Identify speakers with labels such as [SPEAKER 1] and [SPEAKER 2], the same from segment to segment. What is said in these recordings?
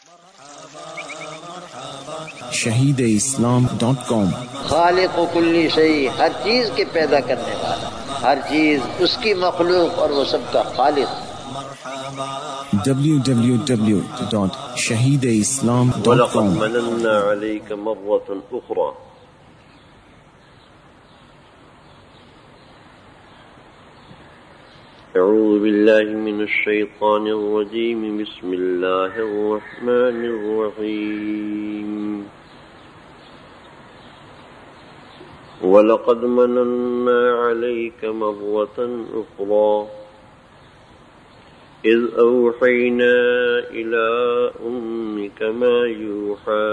[SPEAKER 1] shahideislam.com
[SPEAKER 2] خالق و کلی شیء، ہر چیز کے پیدا کرنے والا، ہر چیز اس کی مخلوق اور وہ سب کا خالق۔
[SPEAKER 1] www.shahideislam.com
[SPEAKER 3] وَلَقَدْ مَنَنَّا عَلَيْكَ مَرَّةً أُخْرَى أعوذ بالله من الشيطان الرجيم بسم الله الرحمن الرحيم وَلَقَدْ مَنَنَّا عَلَيْكَ مَرَّةً أُخْرَى إِذْ أَوْحَيْنَا إِلَىٰ أُمِّكَ مَا يُوحَىٰ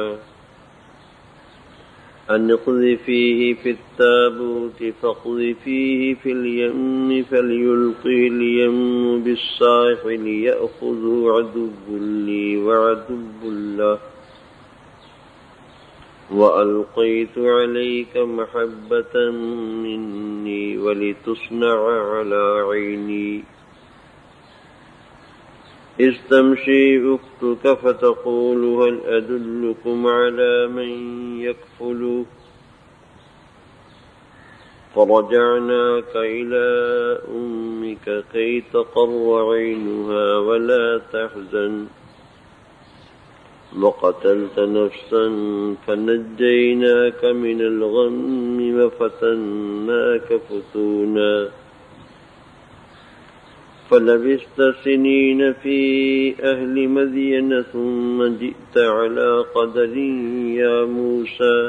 [SPEAKER 3] أَنِ اقْذِفِيهِ فِي التَّابُوتِ فَاقْذِفِيهِ فِي الْيَمِّ فَلْيُلْقِهِ الْيَمُّ بِالسَّاحِلِ يَأْخُذْهُ عَدُوٌّ لِّي وَعَدُوٌّ لَّهُ وَأَلْقَيْتُ عَلَيْكَ مَحَبَّةً مِّنِّي وَلِتُصْنَعَ عَلَىٰ عَيْنِي إِذْ تَمْشِي أُخْتُكَ فَتَقُولُ هَلْ أَدُلُّكُمْ عَلَىٰ مَن يَكْفُلُهُ فَرَجَعْنَاكَ إِلَىٰ أُمِّكَ كَيْ تَقَرَّ عَيْنُهَا وَلَا تَحْزَنَ وَقَتَلْتَ نَفْسًا فَنَجَّيْنَاكَ مِنَ الْغَمِّ وَفَتَنَّاكَ فُتُونًا فَلَبِثْتَ سِنِينَ فِي أَهْلِ مَدْيَنَ ثُمَّ جِئْتَ عَلَىٰ قَدَرٍ يَا مُوسَىٰ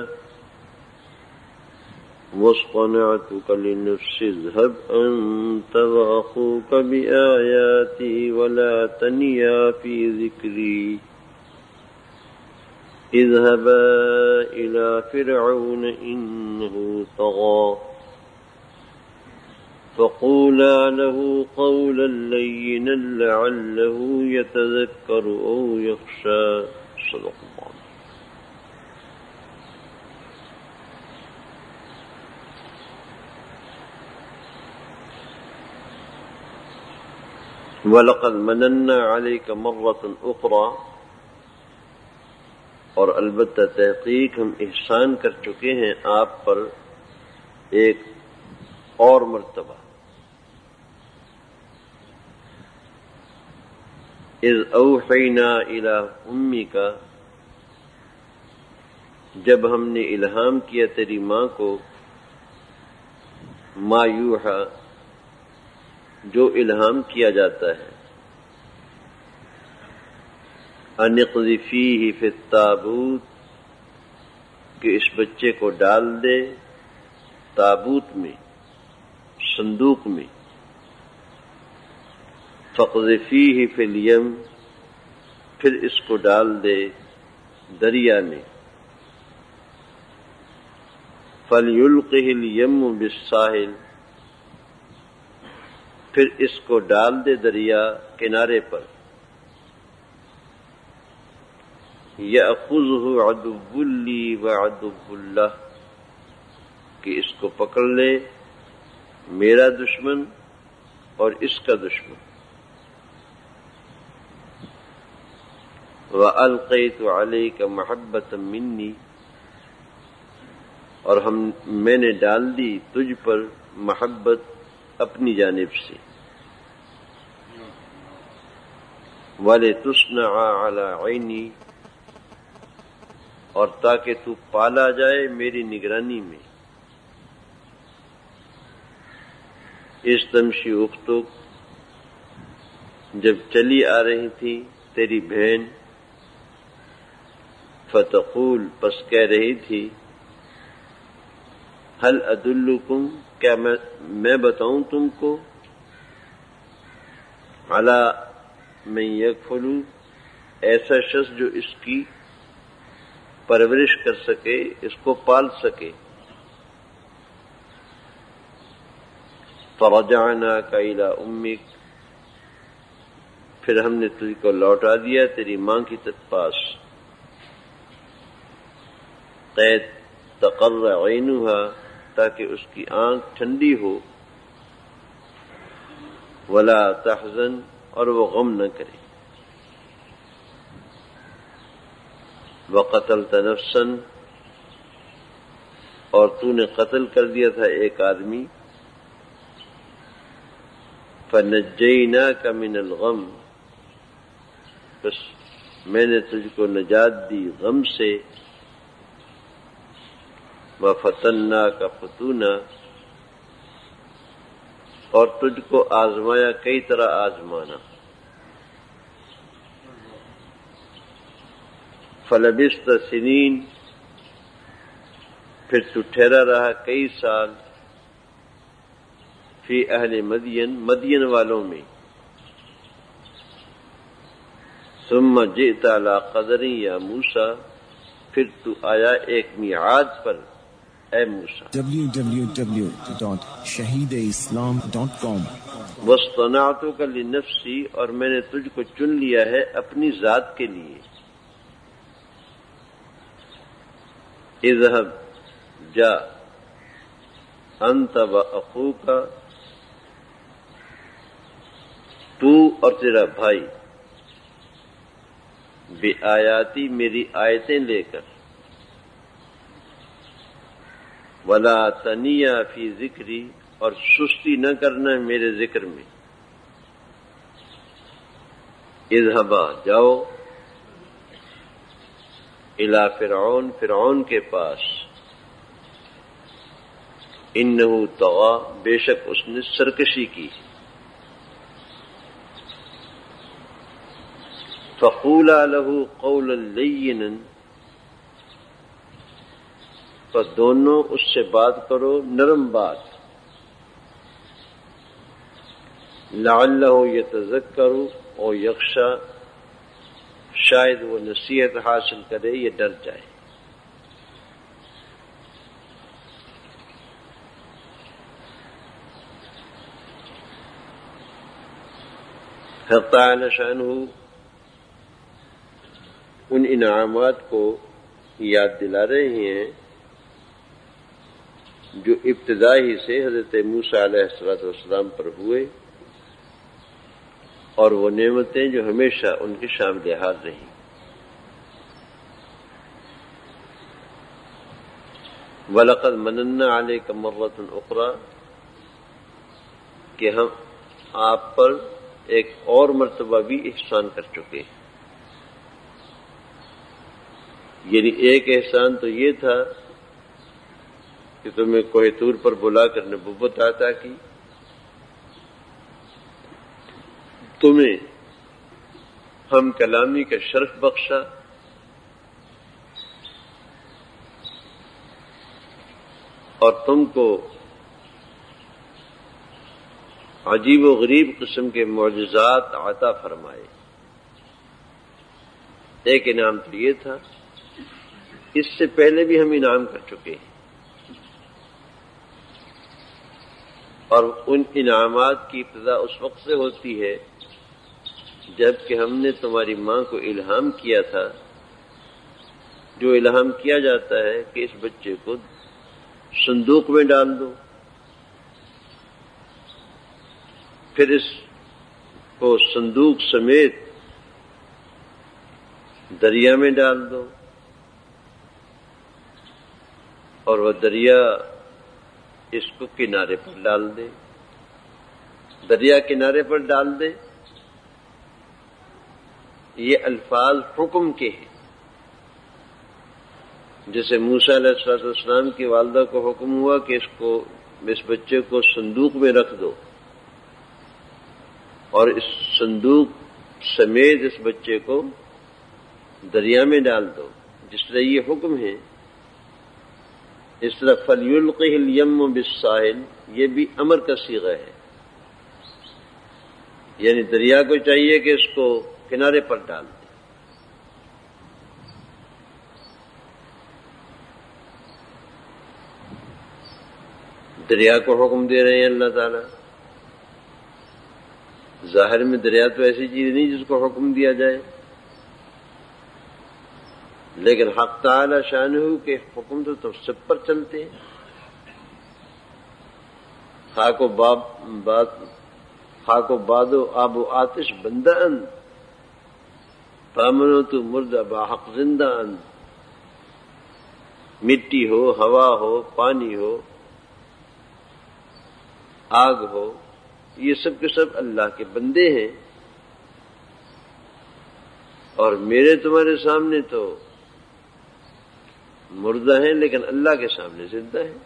[SPEAKER 3] وَاصْطَنَعْتُكَ لِنَفْسِي اذْهَبْ أَنتَ وَأَخُوكَ بِآيَاتِي وَلَا تَنِيَا فِي ذِكْرِي اذهبا إلى فرعون إنه طغى فقولا له قولا لينا لعله يتذكر أو يخشى صدق الله. وَلَقَدْ مَنَنَّا عَلَيْكَ مَرَّةً أُخْرَى، اور البتہ تحقیق ہم احسان کر چکے ہیں آپ پر ایک اور مرتبہ۔ اذ اوحینا الی امک، جب ہم نے الہام کیا تیری ماں کو، ما یوحیٰ، جو الہام کیا جاتا ہے، ان اقذفیہ فی التابوت، کہ اس بچے کو ڈال دے تابوت میں، صندوق میں، فاقذفیہ فی الیم، پھر اس کو ڈال دے دریا میں، فلیلقہ الیم بالساحل، پھر اس کو ڈال دے دریا کنارے پر، یأخذہ عدو لی وعدو لہ، کہ اس کو پکڑ لے میرا دشمن اور اس کا دشمن، وَأَلْقَيْتُ عَلَيْكَ مَحَبَّةً مِّنِّي، اور میں نے ڈال دی تجھ پر محبت اپنی جانب سے، وَلِتُصْنَعَ عَلَىٰ عَيْنِي، اور تاکہ تو پالا جائے میری نگرانی میں، اس تمشی اختک، جب چلی آ رہی تھی تیری بہن، فتقول، پس کہہ رہی تھی، هل ادلکم، کیا میں بتاؤں تم کو، علی من یکفل، ایسا شخص جو اس کی پرورش کر سکے، اس کو پال سکے، فرجعناک الی امک، پھر ہم نے تجھ کو لوٹا دیا تیری ماں کی پاس، قید تقر عینها، تاکہ اس کی آنکھ ٹھنڈی ہو، ولا تحزن، اور وہ غم نہ کرے، وقتلت نفسا، اور تو نے قتل کر دیا تھا ایک آدمی، فنجیناک من الغم، بس میں نے تجھ کو نجات دی غم سے، وفتناک فتونا، اور تجھ کو آزمایا کئی طرح آزمانا، فلبثت سنین، پھر تو ٹھہرا رہا کئی سال، فی اہل مدین، مدین والوں میں، ثم جئت علی قدر یا موسیٰ، پھر تو آیا ایک میعاد پر اے موسیٰ،
[SPEAKER 1] www.shahideislam.com
[SPEAKER 3] واصطنعتک لنفسی، اور میں نے تجھ کو چن لیا ہے اپنی ذات کے لیے، اذهب، جا، انت واخوک، تو اور تیرا بھائی، بآیاتی، میری آیتیں لے کر، ولا تنیا فی ذکری، اور سستی نہ کرنا میرے ذکر میں، اذهبا، جاؤ، الی فرعون، فرعون کے پاس، انہ طغی، بے شک اس نے سرکشی کی، فقولا له قولا لینا، پس دونوں اس سے بات کرو نرم بات، لعلہ یتذکر او یخشی، شاید وہ نصیحت حاصل کرے یا ڈر جائے۔ حق تعالی شانہ ان انعامات کو یاد دلا رہے ہیں جو ابتدا ہی سے حضرت موسیٰ علیہ السلام پر ہوئے، اور وہ نعمتیں جو ہمیشہ ان کے شامل حال رہیں۔ وَلَقَدْ مَنَنَّا عَلَيْكَ مَرَّةً أُخْرَى، کہ ہم آپ پر ایک اور مرتبہ بھی احسان کر چکے ہیں، یعنی ایک احسان تو یہ تھا کہ تمہیں کوہ طور پر بلا کر نبوت عطا کی، تمہیں ہم کلامی کا شرف بخشا، اور تم کو عجیب و غریب قسم کے معجزات عطا فرمائے۔ ایک انعام تو یہ تھا، اس سے پہلے بھی ہم انعام کر چکے ہیں، اور ان انعامات کی ابتدا اس وقت سے ہوتی ہے جب کہ ہم نے تمہاری ماں کو الہام کیا تھا، جو الہام کیا جاتا ہے کہ اس بچے کو صندوق میں ڈال دو، پھر اس کو صندوق سمیت دریا میں ڈال دو، اور وہ دریا اس کو کنارے پر ڈال دے، دریا کنارے پر ڈال دے، یہ الفاظ حکم کے ہیں۔ جیسے موسیٰ علیہ السلام کی والدہ کو حکم ہوا کہ اس بچے کو صندوق میں رکھ دو، اور اس صندوق سمیت اس بچے کو دریا میں ڈال دو، جس طرح یہ حکم ہے، اس طرح فَلْيُلْقِهِ الْيَمُّ بِالسَّاحِلِ، یہ بھی امر کا صیغہ ہے، یعنی دریا کو چاہیے کہ اس کو کنارے پر ڈال دے۔ دریا کو حکم دے رہے ہیں اللہ تعالی، ظاہر میں دریا تو ایسی چیز نہیں جس کو حکم دیا جائے، لیکن حق تعالی شانہ کے حکم تو سب پر چلتے ہیں۔ خاک و باد و آب و آتش بندہ اند، فامنو تو مرد باحق زندہ اند، مٹی ہو، ہوا ہو، پانی ہو، آگ ہو، یہ سب کے سب اللہ کے بندے ہیں، اور میرے تمہارے سامنے تو مردہ ہیں لیکن اللہ کے سامنے زندہ ہیں۔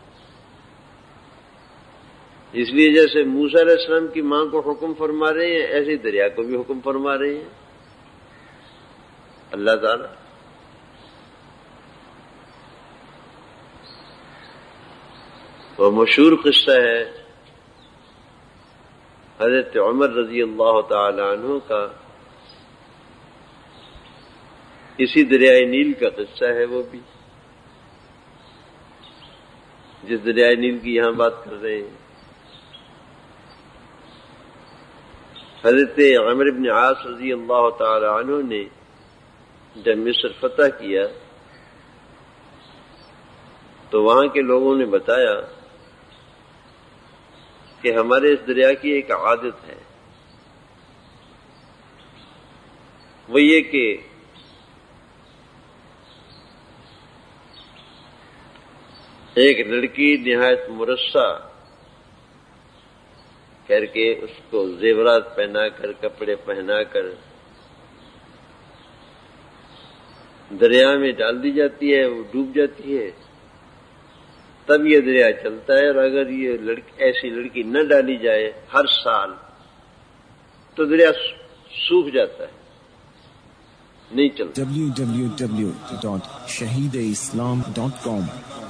[SPEAKER 3] اس لیے جیسے موسیٰ علیہ السلام کی ماں کو حکم فرما رہے ہیں، ایسے ہی دریا کو بھی حکم فرما رہے ہیں اللہ تعالی۔ وہ مشہور قصہ ہے حضرت عمر رضی اللہ تعالی عنہ کا، اسی دریائے نیل کا قصہ ہے وہ بھی، جس دریائے نیل کی یہاں بات کر رہے ہیں۔ حضرت عمرو بن عاص رضی اللہ تعالی عنہ نے جب مصر فتح کیا تو وہاں کے لوگوں نے بتایا کہ ہمارے اس دریا کی ایک عادت ہے، وہ یہ کہ ایک لڑکی نہایت مرصع کر کے اس کو زیورات پہنا کر، کپڑے پہنا کر دریا میں ڈال دی جاتی ہے، وہ ڈوب جاتی ہے، تب یہ دریا چلتا ہے، اور اگر یہ ایسی لڑکی نہ ڈالی جائے ہر سال تو دریا سوکھ جاتا ہے، نہیں چلتا۔
[SPEAKER 1] www.shahideislam.com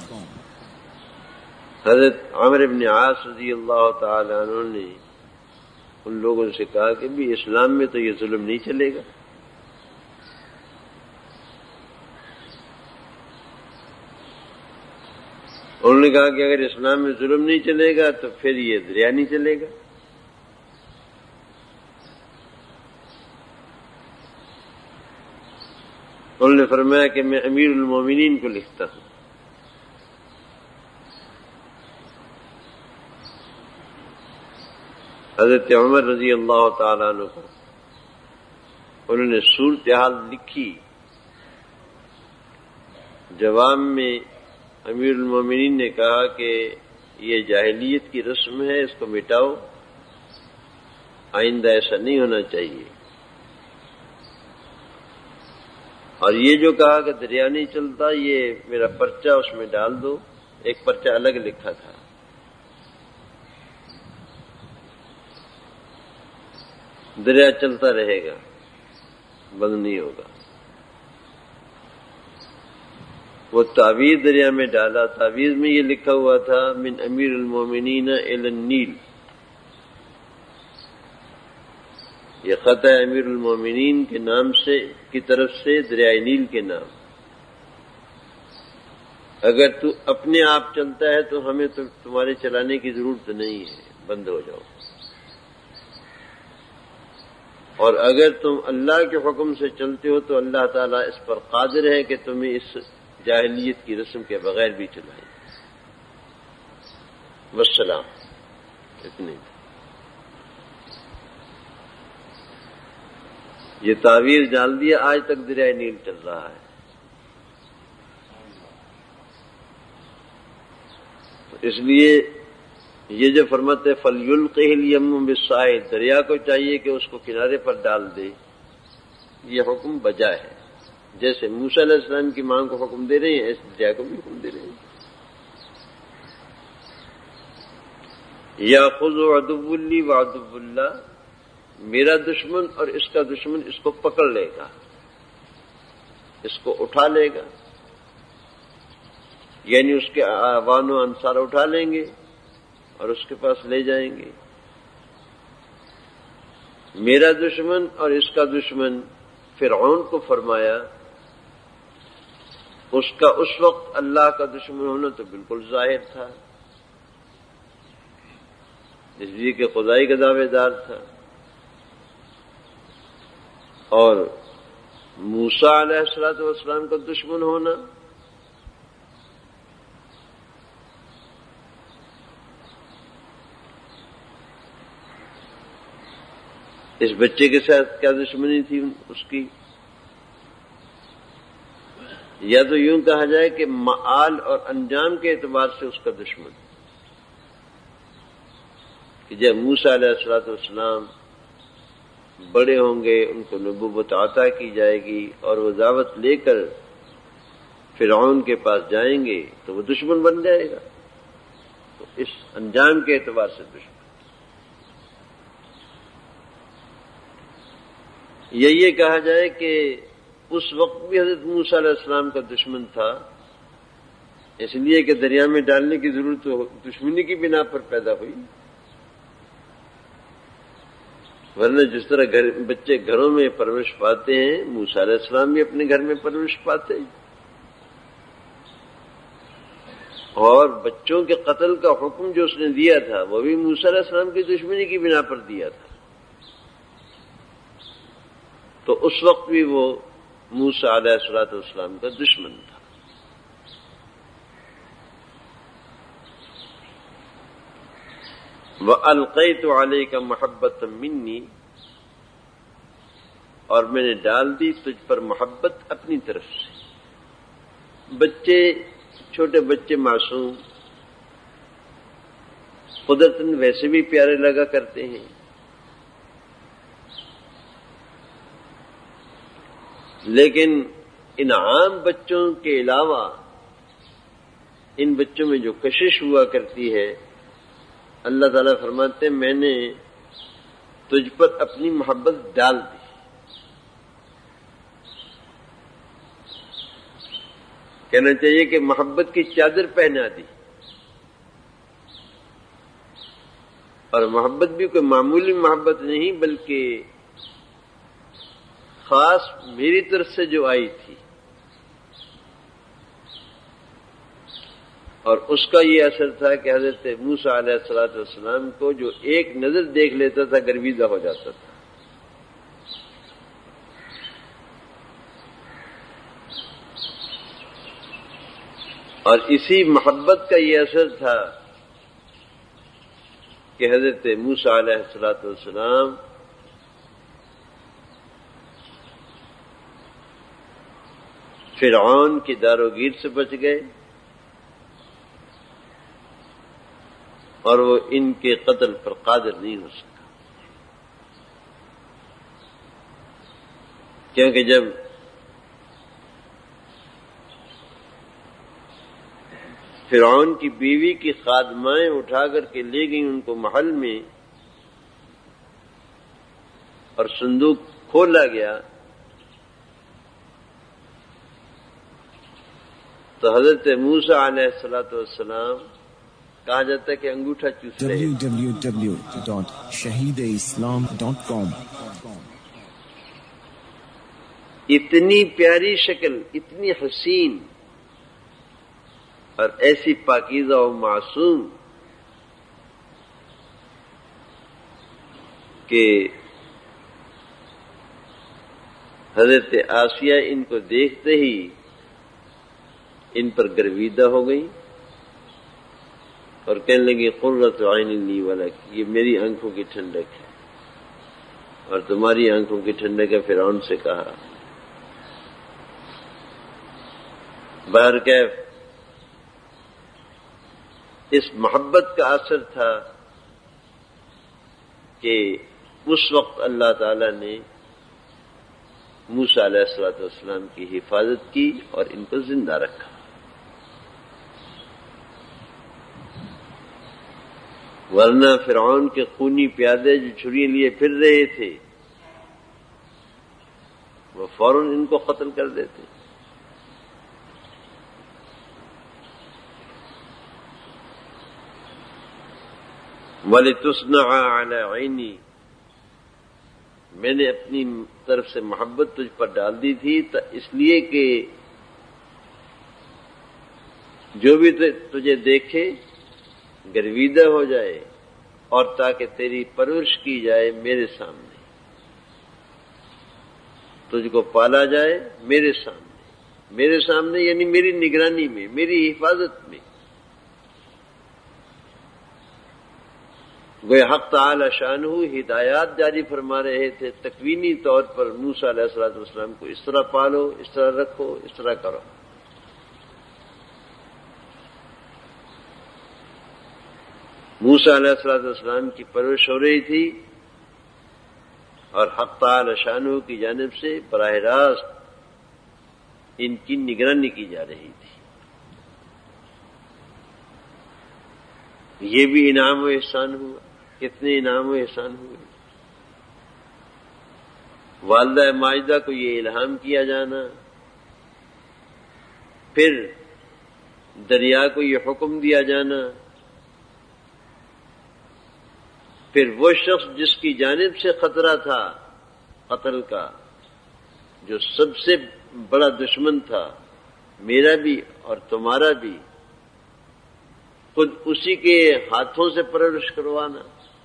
[SPEAKER 3] حضرت عمرو بن عاص رضی اللہ تعالی عنہ نے ان لوگوں سے کہا کہ بھی اسلام میں تو یہ ظلم نہیں چلے گا۔ انہوں نے کہا کہ اگر اسلام میں ظلم نہیں چلے گا تو پھر یہ دریا نہیں چلے گا۔ انہوں نے فرمایا کہ میں امیر المومنین کو لکھتا ہوں۔ حضرت عمر رضی اللہ تعالیٰ عنہ کو انہوں نے صورتحال لکھی، جواب میں امیر المومنین نے کہا کہ یہ جاہلیت کی رسم ہے، اس کو مٹاؤ، آئندہ ایسا نہیں ہونا چاہیے، اور یہ جو کہا کہ دریا نہیں چلتا، یہ میرا پرچہ اس میں ڈال دو۔ ایک پرچہ الگ لکھا تھا، دریا چلتا رہے گا، بند نہیں ہوگا۔ وہ تعویذ دریا میں ڈالا، تعویذ میں یہ لکھا ہوا تھا من امیر المومنین الی النیل، یہ خط ہے امیر المومنین کے نام سے کی طرف سے دریائے نیل کے نام۔ اگر تو اپنے آپ چلتا ہے تو ہمیں تو تمہارے چلانے کی ضرورت نہیں ہے، بند ہو جاؤ، اور اگر تم اللہ کے حکم سے چلتے ہو تو اللہ تعالیٰ اس پر قادر ہے کہ تمہیں اس جاہلیت کی رسم کے بغیر بھی چلائیں۔ والسلام، اتنے یہ تعویذ ڈال دیا، آج تک دریائے نیل چل رہا ہے۔ تو اس لیے یہ جو فرماتے فَلْيُلْقِهِ الْيَمُّ بِالسَّاحِلِ، دریا کو چاہیے کہ اس کو کنارے پر ڈال دے، یہ حکم بجا ہے۔ جیسے موسیٰ علیہ السلام کی ماں کو حکم دے رہے ہیں، ایسے دریا کو بھی حکم دے رہے ہیں۔ یَأْخُذُ عَدُوٌّ لِّي وَعَدُوٌّ اللَّهِ، میرا دشمن اور اس کا دشمن اس کو پکڑ لے گا، اس کو اٹھا لے گا، یعنی اس کے اعوان و انصار اٹھا لیں گے اور اس کے پاس لے جائیں گے۔ میرا دشمن اور اس کا دشمن فرعون کو فرمایا، اس کا اس وقت اللہ کا دشمن ہونا تو بالکل ظاہر تھا، اس لیے کہ خدائی کا دعوے دار تھا، اور موسیٰ علیہ السلام کا دشمن ہونا اس بچے کے ساتھ کیا دشمنی تھی اس کی؟ یا تو یوں کہا جائے کہ معال اور انجام کے اعتبار سے اس کا دشمن، کہ جب موسیٰ علیہ الصلوۃ والسلام بڑے ہوں گے، ان کو نبوت عطا کی جائے گی اور وہ دعوت لے کر فرعون کے پاس جائیں گے تو وہ دشمن بن جائے گا، تو اس انجام کے اعتبار سے دشمن۔ یہ کہا جائے کہ اس وقت بھی حضرت موسیٰ علیہ السلام کا دشمن تھا، اس لیے کہ دریا میں ڈالنے کی ضرورت تو دشمنی کی بنا پر پیدا ہوئی، ورنہ جس طرح بچے گھروں میں پرورش پاتے ہیں، موسیٰ علیہ السلام بھی اپنے گھر میں پرورش پاتے ہیں، اور بچوں کے قتل کا حکم جو اس نے دیا تھا وہ بھی موسیٰ علیہ السلام کی دشمنی کی بنا پر دیا تھا، تو اس وقت بھی وہ موسیٰ علیہ السلام کا دشمن تھا۔ وَأَلْقَيْتُ عَلَيْكَ مَحَبَّةً مِّنِّي، اور میں نے ڈال دی تجھ پر محبت اپنی طرف سے۔ بچے، چھوٹے بچے معصوم قدرتاً ویسے بھی پیارے لگا کرتے ہیں، لیکن ان عام بچوں کے علاوہ ان بچوں میں جو کشش ہوا کرتی ہے، اللہ تعالیٰ فرماتے ہیں میں نے تجھ پر اپنی محبت ڈال دی۔ کہنا چاہیے کہ محبت کی چادر پہنا دی، اور محبت بھی کوئی معمولی محبت نہیں بلکہ خاص میری طرف سے جو آئی تھی، اور اس کا یہ اثر تھا کہ حضرت موسیٰ علیہ السلام کو جو ایک نظر دیکھ لیتا تھا گرویدہ ہو جاتا تھا۔ اور اسی محبت کا یہ اثر تھا کہ حضرت موسیٰ علیہ السلام فرعون کی دار و گیر سے بچ گئے، اور وہ ان کے قتل پر قادر نہیں ہو سکا، کیونکہ جب فرعون کی بیوی کی خادمائیں اٹھا کر کے لے گئیں ان کو محل میں، اور صندوق کھولا گیا، تو حضرت موسیٰ علیہ السلام کہا جاتا ہے کہ انگوٹھا چوس رہے۔
[SPEAKER 1] www.shahideislam.com
[SPEAKER 3] اتنی پیاری شکل، اتنی حسین اور ایسی پاکیزہ و معصوم کہ حضرت آسیہ ان کو دیکھتے ہی ان پر گرویدہ ہو گئی اور کہنے لگی قرۃ عین لی ولک، یہ میری آنکھوں کی ٹھنڈک ہے اور تمہاری آنکھوں کی ٹھنڈک ہے۔ فرعون سے کہا بہرکیف اس محبت کا اثر تھا کہ اس وقت اللہ تعالی نے موسیٰ علیہ السلام کی حفاظت کی اور ان کو زندہ رکھا، ورنہ فرعون کے خونی پیادے جو چھری لیے پھر رہے تھے وہ فوراً ان کو قتل کر دیتے۔ وَلِتُصْنَعَ عَلَى عَيْنِي، میں نے اپنی طرف سے محبت تجھ پر ڈال دی تھی اس لیے کہ جو بھی تجھے دیکھے گرویدہ ہو جائے، اور تاکہ تیری پرورش کی جائے میرے سامنے، تجھ کو پالا جائے میرے سامنے یعنی میری نگرانی میں، میری حفاظت میں۔ گویا حق تعالی شانہ ہدایات جاری فرما رہے تھے تکوینی طور پر موسیٰ علیہ السلام کو اس طرح پالو، اس طرح رکھو، اس طرح کرو۔ موسیٰ علیہ السلام کی پرورش ہو رہی تھی اور حق تعالی شانہ کی جانب سے براہ راست ان کی نگرانی کی جا رہی تھی. یہ بھی انعام و احسان ہوا. کتنے انعام و احسان ہوئے. والدہ ماجدہ کو یہ الہام کیا جانا، پھر دریا کو یہ حکم دیا جانا، پھر وہ شخص جس کی جانب سے خطرہ تھا قتل کا، جو سب سے بڑا دشمن تھا، میرا بھی اور تمہارا بھی، خود اسی کے ہاتھوں سے پرورش کروانا،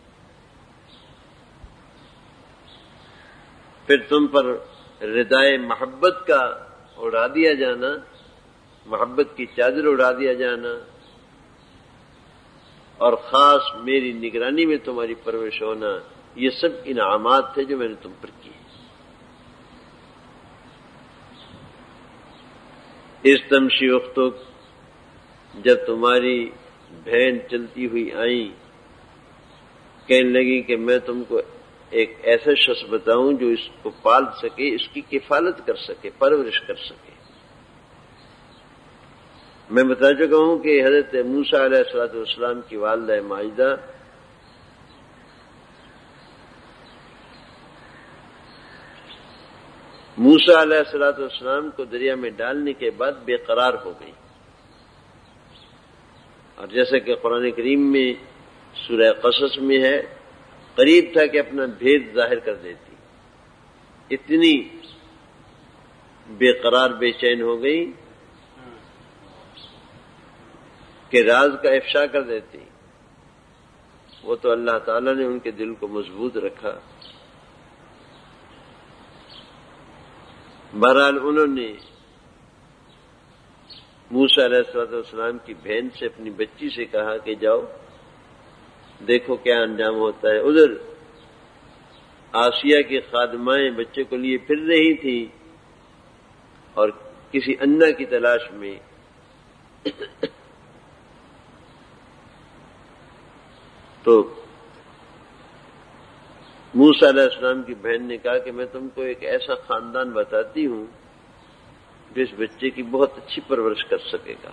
[SPEAKER 3] پھر تم پر ردائے محبت کا اڑا دیا جانا، محبت کی چادر اڑا دیا جانا، اور خاص میری نگرانی میں تمہاری پرورش ہونا، یہ سب انعامات تھے جو میں نے تم پر کیے. اس تمشی اختک، جب تمہاری بہن چلتی ہوئی آئیں، کہنے لگی کہ میں تم کو ایک ایسا شخص بتاؤں جو اس کو پال سکے، اس کی کفالت کر سکے، پرورش کر سکے. میں بتا چکا ہوں کہ حضرت موسیٰ علیہ السلام کی والدہ ماجدہ موسیٰ علیہ السلام کو دریا میں ڈالنے کے بعد بے قرار ہو گئی، اور جیسا کہ قرآن کریم میں سورہ قصص میں ہے، قریب تھا کہ اپنا بھید ظاہر کر دیتی، اتنی بے قرار بے چین ہو گئی کہ راز کا افشا کر دیتی. وہ تو اللہ تعالی نے ان کے دل کو مضبوط رکھا. بہرحال انہوں نے موسیٰ علیہ السلام کی بہن سے، اپنی بچی سے کہا کہ جاؤ دیکھو کیا انجام ہوتا ہے. ادھر آسیہ کی خادمائیں بچے کو لیے پھر رہی تھیں اور کسی انا کی تلاش میں تو موسیٰ علیہ السلام کی بہن نے کہا کہ میں تم کو ایک ایسا خاندان بتاتی ہوں جو اس بچے کی بہت اچھی پرورش کر سکے گا.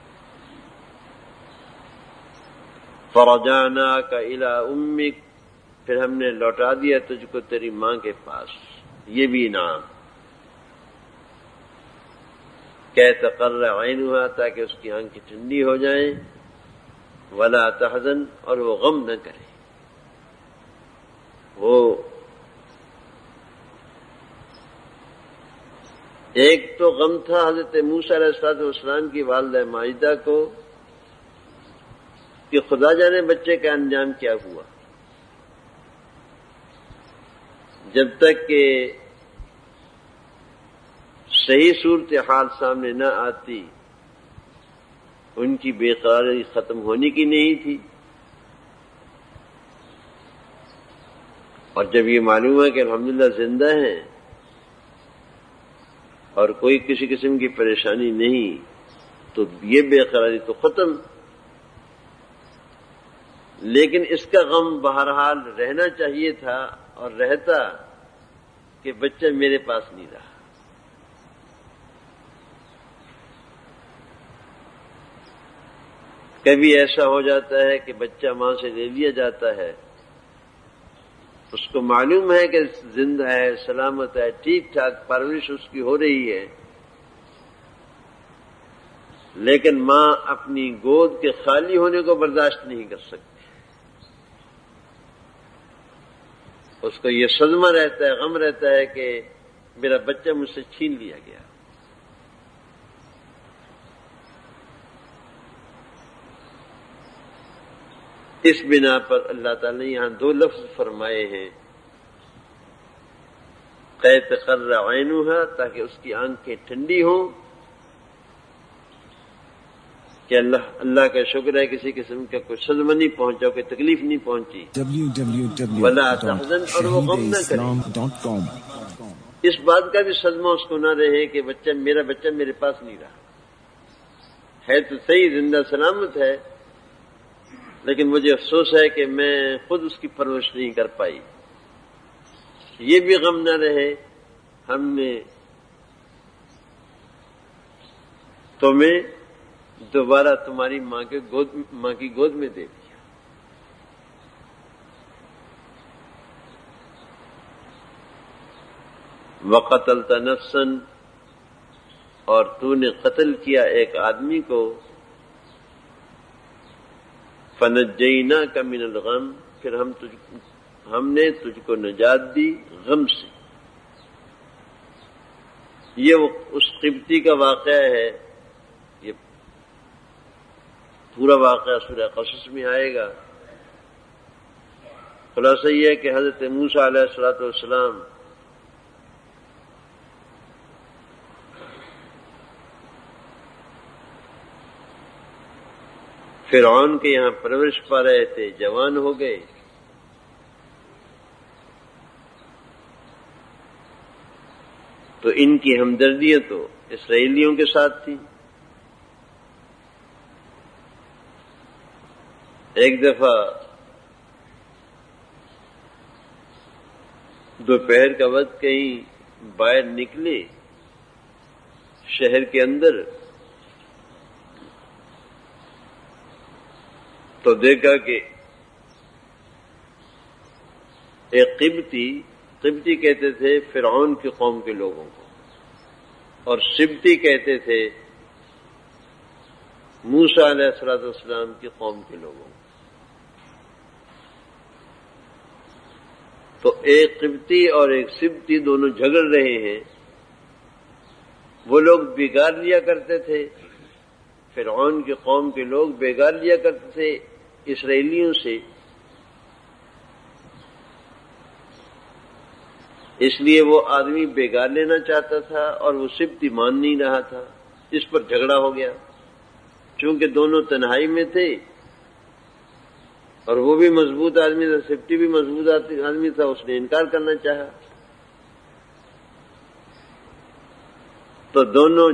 [SPEAKER 3] فرجعناک الی امک، پھر ہم نے لوٹا دیا تجھ کو تیری ماں کے پاس. یہ بھی انعام. کہ تقر عینھا، تاکہ اس کی آنکھیں ٹھنڈی ہو جائیں، ولا تحزن، اور وہ غم نہ کرے. وہ ایک تو غم تھا حضرت موسیٰ علیہ السلام کی والدہ ماجدہ کو کہ خدا جانے بچے کا انجام کیا ہوا. جب تک کہ صحیح صورتحال سامنے نہ آتی ان کی بے قراری ختم ہونے کی نہیں تھی. اور جب یہ معلوم ہے کہ الحمدللہ زندہ ہیں اور کوئی کسی قسم کی پریشانی نہیں، تو یہ بے قراری تو ختم. لیکن اس کا غم بہرحال رہنا چاہیے تھا اور رہتا کہ بچہ میرے پاس نہیں رہا. کبھی ایسا ہو جاتا ہے کہ بچہ ماں سے لے لیا جاتا ہے، اس کو معلوم ہے کہ زندہ ہے، سلامت ہے، ٹھیک ٹھاک پرورش اس کی ہو رہی ہے، لیکن ماں اپنی گود کے خالی ہونے کو برداشت نہیں کر سکتی. اس کو یہ صدمہ رہتا ہے، غم رہتا ہے کہ میرا بچہ مجھ سے چھین لیا گیا. اس بنا پر اللہ تعالی نے یہاں دو لفظ فرمائے ہیں، کہ تقر عینھا، تاکہ اس کی آنکھیں ٹھنڈی ہوں. کہ اللہ کا شکر ہے کسی قسم کا کوئی صدمہ نہیں پہنچا، کوئی تکلیف نہیں پہنچی. ولا تحزن، اور وہ غم نہ کرے. اس بات کا بھی صدمہ اس کو نہ رہے کہ میرا بچہ میرے پاس نہیں رہا. ہے تو صحیح، زندہ سلامت ہے، لیکن مجھے افسوس ہے کہ میں خود اس کی پرورش نہیں کر پائی. یہ بھی غم نہ رہے ہم نے تمہیں دوبارہ تمہاری ماں کی گود میں دے دیا. وقتلت نفسا، اور تو نے قتل کیا ایک آدمی کو. فنجیناک من الغم، پھر ہم نے تجھ کو نجات دی غم سے. یہ اس قبطی کا واقعہ ہے. یہ پورا واقعہ سورہ قصص میں آئے گا. خلاصہ یہ ہے کہ حضرت موسیٰ علیہ الصلوۃ والسلام فرعون کے یہاں پرورش پا رہے تھے، جوان ہو گئے. تو ان کی ہمدردیاں تو اسرائیلیوں کے ساتھ تھیں. ایک دفعہ دوپہر کا وقت کہیں باہر نکلے شہر کے اندر، تو دیکھا کہ ایک قبطی کہتے تھے فرعون کی قوم کے لوگوں کو، اور سبطی کہتے تھے موسیٰ علیہ السلام کی قوم کے لوگوں کو. تو ایک قبطی اور ایک سبطی دونوں جھگڑ رہے ہیں. وہ لوگ بگاڑ لیا کرتے تھے، فرعون کی قوم کے لوگ بگاڑ لیا کرتے تھے اسرائیلیوں سے، اس لیے وہ آدمی بگاڑ لینا چاہتا تھا اور وہ سبطی مان نہیں رہا تھا. اس پر جھگڑا ہو گیا. چونکہ دونوں تنہائی میں تھے اور وہ بھی مضبوط آدمی تھا، سبطی بھی مضبوط آدمی تھا، اس نے انکار کرنا چاہا. تو دونوں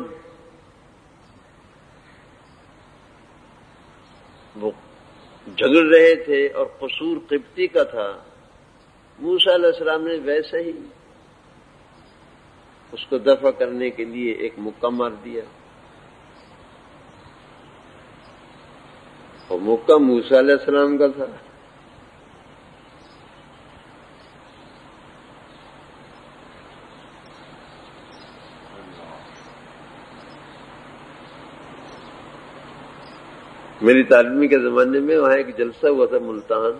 [SPEAKER 3] وہ جھگڑ رہے تھے اور قصور قبطی کا تھا. موسیٰ علیہ السلام نے ویسے ہی اس کو دفع کرنے کے لیے ایک مکہ مار دیا، اور مکہ موسیٰ علیہ السلام کا تھا. میری تعلیمی کے زمانے میں وہاں ایک جلسہ ہوا تھا ملتان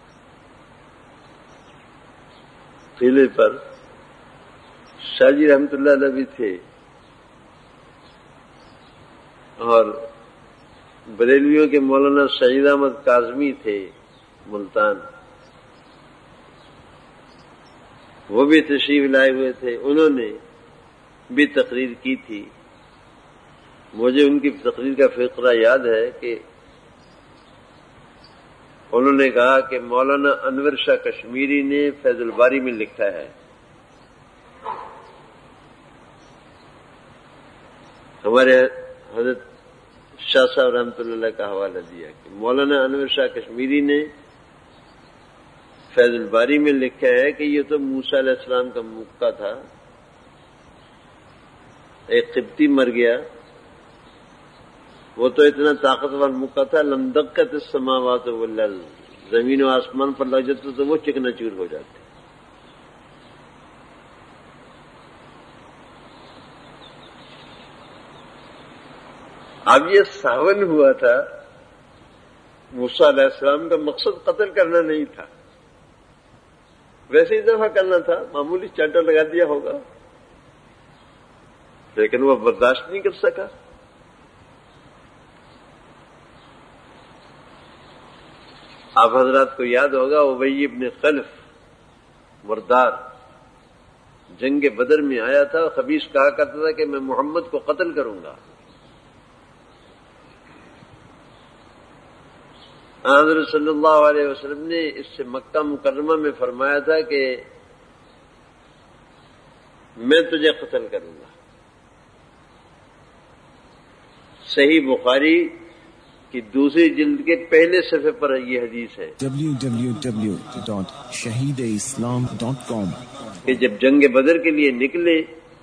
[SPEAKER 3] قلعے پر. شاہ جی رحمت اللہ علیہ بھی تھے اور بریلویوں کے مولانا سعید احمد کاظمی تھے ملتان، وہ بھی تشریف لائے ہوئے تھے. انہوں نے بھی تقریر کی تھی. مجھے ان کی تقریر کا فقرہ یاد ہے کہ انہوں نے کہا کہ مولانا انور شاہ کشمیری نے فیض الباری میں لکھا ہے، ہمارے حضرت شاہ صاحب رحمۃ اللہ کا حوالہ دیا کہ مولانا انور شاہ کشمیری نے فیض الباری میں لکھا ہے کہ یہ تو موسیٰ علیہ السلام کا مکہ تھا. ایک قبطی مر گیا، وہ تو اتنا طاقتور مکہ تھا، لم دقت السماوات والارض، زمین و آسمان پر لگ جاتا تو وہ چکنا چور ہو جاتے. اب یہ ساون ہوا تھا، موسیٰ علیہ السلام کا مقصد قتل کرنا نہیں تھا، ویسے ہی دفع کرنا تھا، معمولی چانٹا لگا دیا ہوگا، لیکن وہ برداشت نہیں کر سکا. آپ حضرات کو یاد ہوگا ابی ابن خلف مردار جنگ بدر میں آیا تھا، خبیث کہا کرتا تھا کہ میں محمد کو قتل کروں گا. حضرت صلی اللہ علیہ وسلم نے اس سے مکہ مکرمہ میں فرمایا تھا کہ میں تجھے قتل کروں گا. صحیح بخاری کہ دوسری جلد کے پہلے صفحے پر یہ حدیث ہے
[SPEAKER 1] www.shahideislam.com
[SPEAKER 3] کہ جب جنگ بدر کے لیے نکلے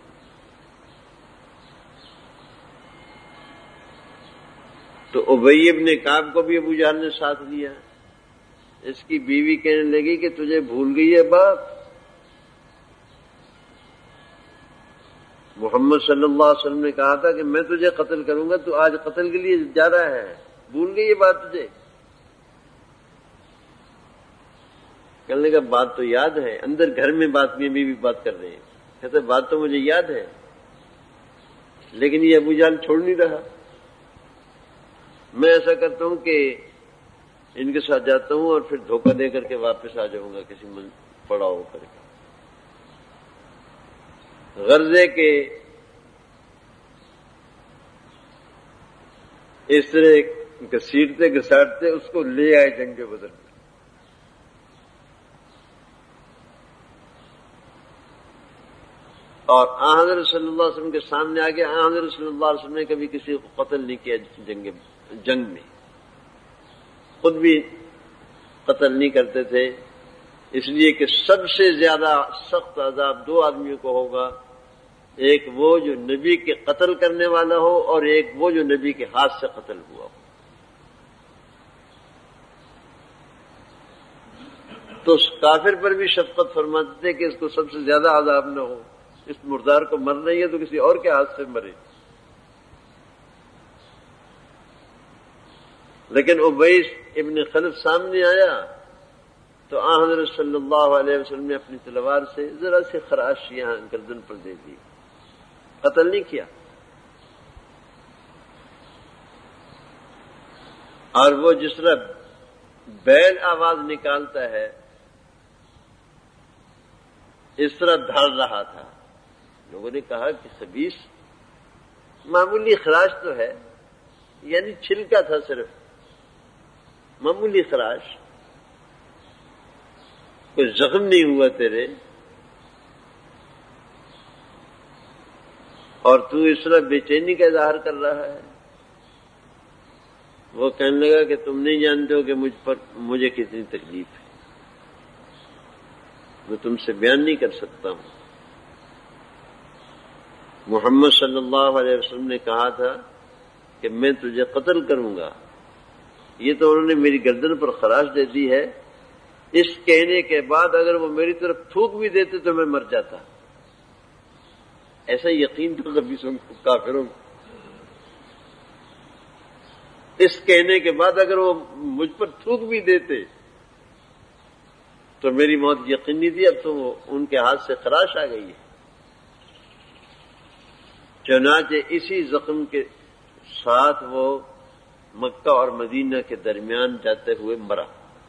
[SPEAKER 3] تو ابی ابن کعب کو بھی ابو جہل نے ساتھ لیا. اس کی بیوی کہنے لگی کہ تجھے بھول گئی ہے بات, محمد صلی اللہ علیہ وسلم نے کہا تھا کہ میں تجھے قتل کروں گا, تو آج قتل کے لیے جا رہا ہے, بھول گئی یہ بات تجھے؟ کہنے لگا بات تو یاد ہے, اندر گھر میں بات میں بھی بات کر رہے ہیں. کہتے بات تو مجھے یاد ہے, لیکن یہ ابو جہل چھوڑ نہیں رہا. میں ایسا کرتا ہوں کہ ان کے ساتھ جاتا ہوں اور پھر دھوکہ دے کر کے واپس آ جاؤں گا کسی پڑاؤ کر کے. غرضے کے اس طرح گھسیٹتے گھساٹتے اس کو لے آئے جنگ بدر میں. اور حضرت صلی اللہ علیہ وسلم کے سامنے آ گیا. حضرت صلی اللہ علیہ وسلم نے کبھی کسی کو قتل نہیں کیا جنگ میں, خود بھی قتل نہیں کرتے تھے, اس لیے کہ سب سے زیادہ سخت عذاب دو آدمیوں کو ہوگا, ایک وہ جو نبی کے قتل کرنے والا ہو اور ایک وہ جو نبی کے ہاتھ سے قتل ہوا ہو. تو اس کافر پر بھی شفقت فرماتے تھے کہ اس کو سب سے زیادہ عذاب نہ ہو, اس مردار کو مرنا ہی ہے تو کسی اور کے ہاتھ سے مرے. لیکن ابی ابن خلف سامنے آیا تو حضرت صلی اللہ علیہ وسلم نے اپنی تلوار سے ذرا سی خراش یہاں گردن پر دے دی, قتل نہیں کیا. اور وہ جس طرح بیل آواز نکالتا ہے اس طرح دھڑ رہا تھا. لوگوں نے کہا کہ خبیث, معمولی خراش تو ہے, یعنی چھلکا تھا, صرف معمولی خراش, کوئی زخم نہیں ہوا تیرے, اور تو اس طرح بے چینی کا اظہار کر رہا ہے. وہ کہنے لگا کہ تم نہیں جانتے ہو کہ مجھے کتنی تکلیف ہے, میں تم سے بیان نہیں کر سکتا ہوں. محمد صلی اللہ علیہ وسلم نے کہا تھا کہ میں تجھے قتل کروں گا, یہ تو انہوں نے میری گردن پر خراش دے دی ہے. اس کہنے کے بعد اگر وہ میری طرف تھوک بھی دیتے تو میں مر جاتا. ایسا یقین تو خبیثوں کو, کافروں کو. اس کہنے کے بعد اگر وہ مجھ پر تھوک بھی دیتے تو میری موت یقینی تھی, اب تو ان کے ہاتھ سے خراش آ گئی ہے. چنانچہ اسی زخم کے ساتھ وہ مکہ اور مدینہ کے درمیان جاتے ہوئے مرا.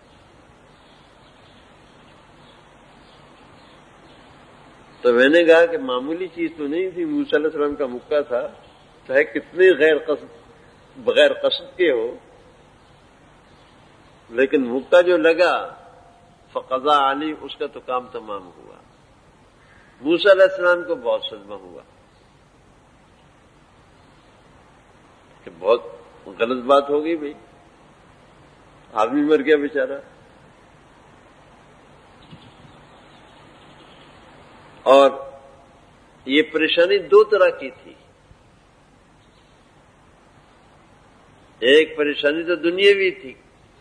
[SPEAKER 3] تو میں نے کہا کہ معمولی چیز تو نہیں تھی, موسیٰ علیہ السلام کا مکہ تھا, چاہے کتنے بغیر قصد کے ہو, لیکن مکہ جو لگا فقضا علی, اس کا تو کام تمام ہوا. موسیٰ علیہ السلام کو بہت صدمہ ہوا کہ بہت غلط بات ہو گئی بھائی, آدمی مر گیا بیچارہ. اور یہ پریشانی دو طرح کی تھی. ایک پریشانی تو دنیاوی تھی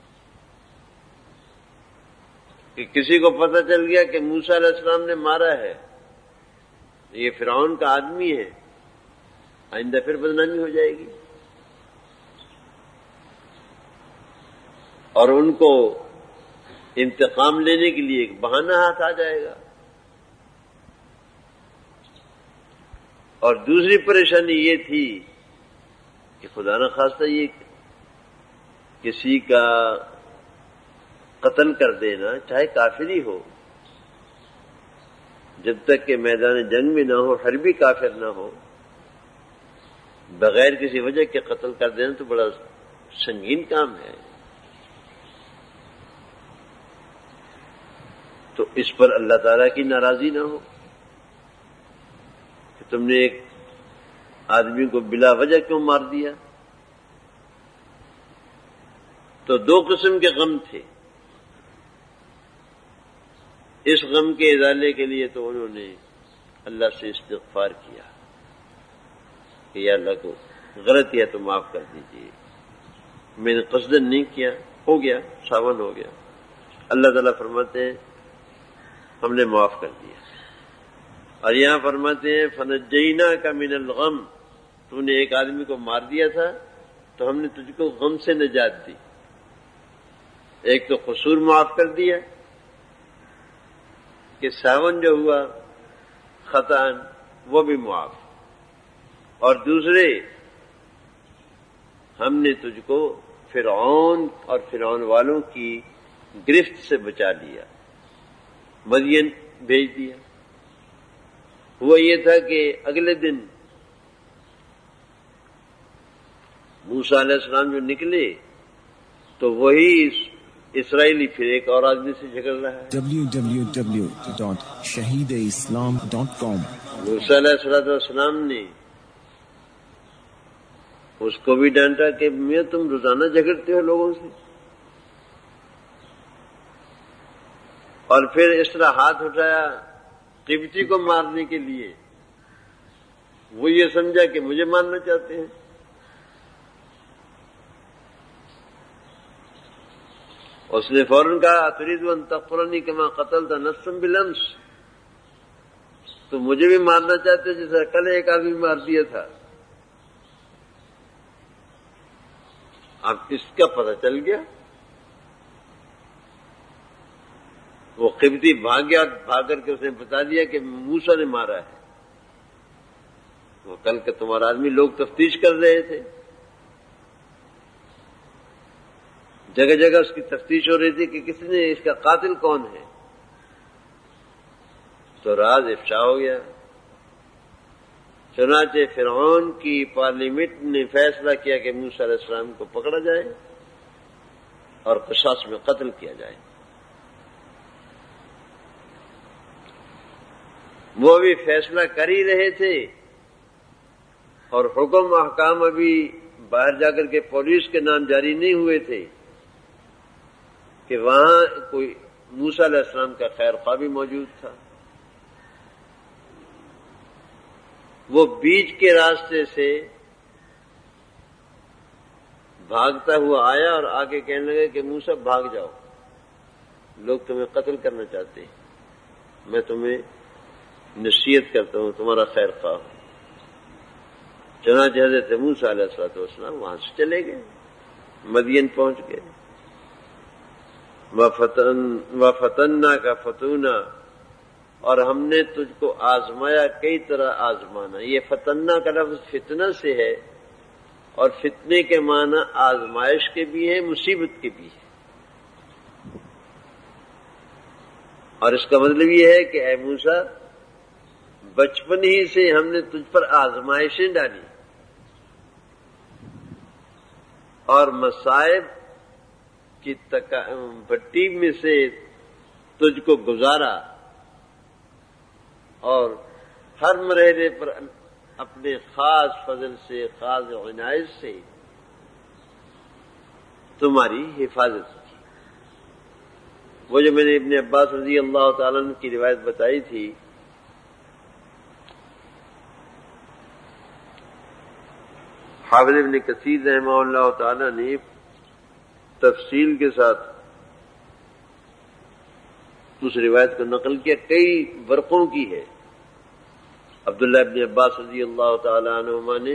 [SPEAKER 3] کہ کسی کو پتہ چل گیا کہ موسیٰ علیہ السلام نے مارا ہے, یہ فرعون کا آدمی ہے, آئندہ پھر بدنامی ہو جائے گی, اور ان کو انتقام لینے کے لیے ایک بہانہ ہاتھ آ جائے گا. اور دوسری پریشانی یہ تھی کہ خدا نہ خواستہ یہ کسی کا قتل کر دینا, چاہے کافر ہی ہو, جب تک کہ میدان جنگ میں نہ ہو, حربی کافر نہ ہو, بغیر کسی وجہ کے قتل کر دینا تو بڑا سنگین کام ہے. تو اس پر اللہ تعالیٰ کی ناراضی نہ ہو کہ تم نے ایک آدمی کو بلا وجہ کیوں مار دیا. تو دو قسم کے غم تھے. اس غم کے ازالے کے لیے تو انہوں نے اللہ سے استغفار کیا کہ یا اللہ کو غلط کیا تو معاف کر دیجیے، میں نے قصدن نہیں کیا، ہو گیا، ساون ہو گیا. اللہ تعالیٰ فرماتے ہیں ہم نے معاف کر دیا. اور یہاں فرماتے ہیں فنجیناک من الغم، تو نے ایک آدمی کو مار دیا تھا تو ہم نے تجھ کو غم سے نجات دی. ایک تو قصور معاف کر دیا کہ ساون جو ہوا خطأً وہ بھی معاف، اور دوسرے ہم نے تجھ کو فرعون اور فرعون والوں کی گرفت سے بچا لیا، مدین بھیج دیا. ہوا یہ تھا کہ اگلے دن موسیٰ علیہ السلام جو نکلے تو وہی اسرائیلی پھر ایک اور آدمی سے جھگڑ رہا ہے.
[SPEAKER 1] www.shahideislam.com.
[SPEAKER 3] موسیٰ علیہ السلام نے اس کو بھی ڈانٹا کہ میں تم روزانہ جھگڑتے ہو لوگوں سے، اور پھر اس طرح ہاتھ اٹھایا قبطی کو مارنے کے لیے. وہ یہ سمجھا کہ مجھے مارنا چاہتے ہیں. اس نے فوراً کہا اتريد ان تقتلني كما قتلت نفسا بالامس، تو مجھے بھی مارنا چاہتے جیسا کل ایک آدمی مار دیا تھا. اب اس کا پتہ چل گیا. وہ قبطی بھاگ گیا، بھاگ کر کے اس نے بتا دیا کہ موسیٰ نے مارا ہے. وہ کل کا تمہارا آدمی، لوگ تفتیش کر رہے تھے، جگہ جگہ اس کی تفتیش ہو رہی تھی کہ کس نے، اس کا قاتل کون ہے. تو راز افشا ہو گیا. چنانچہ فرعون کی پارلیمنٹ نے فیصلہ کیا کہ موسیٰ علیہ السلام کو پکڑا جائے اور قصاص میں قتل کیا جائے. وہ بھی فیصلہ کر ہی رہے تھے اور حکم احکام ابھی باہر جا کر کے پولیس کے نام جاری نہیں ہوئے تھے کہ وہاں کوئی موسیٰ علیہ السلام کا خیر خواہ بھی موجود تھا. وہ بیچ کے راستے سے بھاگتا ہوا آیا اور آگے کہنے لگے کہ موسیٰ بھاگ جاؤ، لوگ تمہیں قتل کرنا چاہتے ہیں، میں تمہیں نصیحت کرتا ہوں، تمہارا خیر خواہ ہوں. چنانچہ حضرت موسیٰ علیہ السلام وہاں سے چلے گئے، مدین پہنچ گئے. وَفَتَنَّا کا فتونا، اور ہم نے تجھ کو آزمایا کئی طرح آزمانا. یہ فتنہ کا لفظ فتنہ سے ہے، اور فتنے کے معنی آزمائش کے بھی ہیں، مصیبت کے بھی ہیں. اور اس کا مطلب یہ ہے کہ اے موسیٰ بچپن ہی سے ہم نے تجھ پر آزمائشیں ڈالی اور مصائب کی بھٹی میں سے تجھ کو گزارا، اور ہر مرحلے پر اپنے خاص فضل سے، خاص عنایت سے تمہاری حفاظت کی. وہ جو میں نے ابن عباس رضی اللہ تعالیٰ عنہ کی روایت بتائی تھی، حافظ ابن کثیر رحمہ اللہ تعالیٰ نے تفصیل کے ساتھ اس روایت کو نقل کیا، کئی ورقوں کی ہے. عبداللہ ابن عباس رضی اللہ تعالیٰ عنہما نے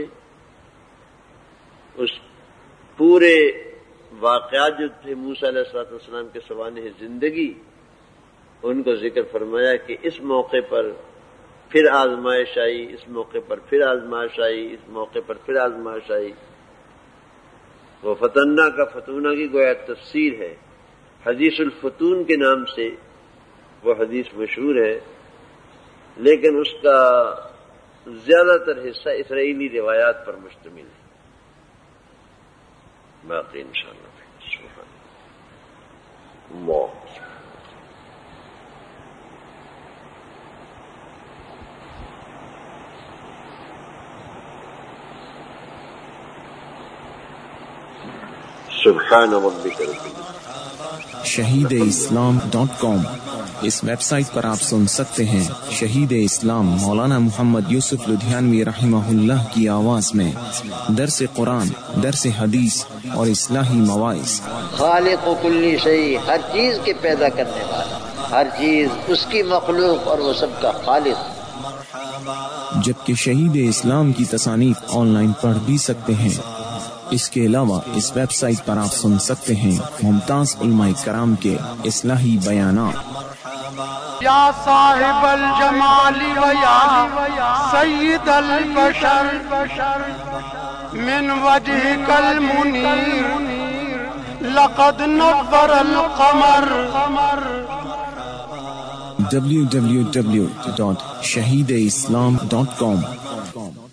[SPEAKER 3] اس پورے واقعات جو تھے موسیٰ علیہ السلام کے سوانح زندگی، ان کو ذکر فرمایا کہ اس موقع پر پھر آزمائش آئی، اس موقع پر پھر آزمائش آئی، اس موقع پر پھر آزمائش آئی. وہ فتنہ کا فتونہ کی گویا تفسیر ہے. حدیث الفتون کے نام سے وہ حدیث مشہور ہے، لیکن اس کا زیادہ تر حصہ اسرائیلی روایات پر مشتمل ہے. باقی انشاءاللہ سبحان اللہ. سبحان ربک رب العزة.
[SPEAKER 1] shahideislam.com. اس ویب سائٹ پر آپ سن سکتے ہیں شہید اسلام مولانا محمد یوسف لدھیانوی رحمہ اللہ کی آواز میں درس قرآن، درس حدیث اور اصلاحی مواعظ.
[SPEAKER 2] خالق و کلی شیء، ہر چیز کے پیدا کرنے والا، ہر چیز اس کی مخلوق اور وہ سب کا خالق.
[SPEAKER 1] جبکہ شہید اسلام کی تصانیف آن لائن پڑھ بھی سکتے ہیں. اس کے علاوہ اس ویب سائٹ پر آپ سن سکتے ہیں ممتاز علماء کرام کے اصلاحی بیانات.
[SPEAKER 4] یا صاحب الجمال و یا سید البشر من وجهك المنیر لقد نور القمر.
[SPEAKER 1] www.shahideislam.com